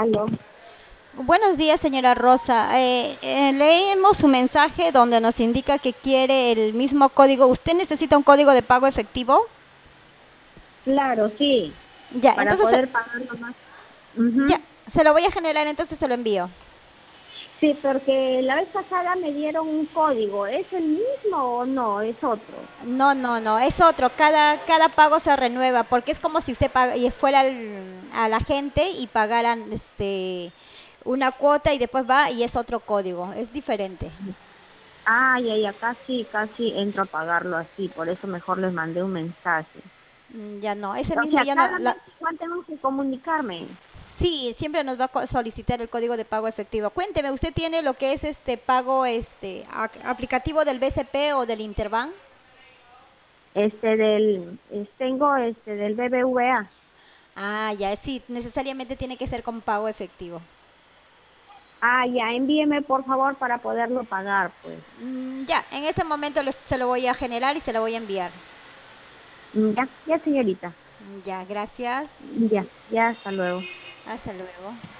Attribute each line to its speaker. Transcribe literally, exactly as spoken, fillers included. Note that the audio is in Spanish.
Speaker 1: Aló.
Speaker 2: Buenos días, señora Rosa. Eh, eh, leemos su mensaje donde nos indica que quiere el mismo código. ¿Usted necesita un código de pago efectivo?
Speaker 1: Claro, sí,
Speaker 2: Ya,
Speaker 1: para
Speaker 2: entonces, se-
Speaker 1: poder pagarlo más.
Speaker 2: ya,
Speaker 1: Ujú.
Speaker 2: se lo voy a generar, entonces se lo envío.
Speaker 1: Sí, porque la vez pasada me dieron un código. ¿Es el mismo o no? Es otro.
Speaker 2: No, no, no, es otro. Cada, cada pago se renueva porque es como si usted paga- y fuera al- a la gente y pagaran este, una cuota y después va y es otro código. Es diferente.
Speaker 1: Ah, ya, ya, casi, casi entro a pagarlo así. Por eso mejor les mandé un mensaje.
Speaker 2: Mm, Ya no, ese
Speaker 1: O
Speaker 2: mismo
Speaker 1: sea,
Speaker 2: ya no.
Speaker 1: cada
Speaker 2: la-
Speaker 1: mes igual tengo que comunicarme.
Speaker 2: Sí, siempre nos va a co- solicitar el código de pago efectivo. Cuénteme, ¿usted tiene lo que es este pago este ac- aplicativo del B C P o del Interbank?
Speaker 1: Este del, es- tengo este del B B V A.
Speaker 2: Ah, ya, sí, necesariamente tiene que ser con pago efectivo.
Speaker 1: Ah, ya, envíeme por favor para poderlo pagar, pues.
Speaker 2: Mm, ya, en ese momento lo- se lo voy a generar y se lo voy a enviar.
Speaker 1: Mm, Ya, ya, señorita.
Speaker 2: Mm, Ya, gracias.
Speaker 1: Ya, ya, hasta luego.
Speaker 2: Hasta luego.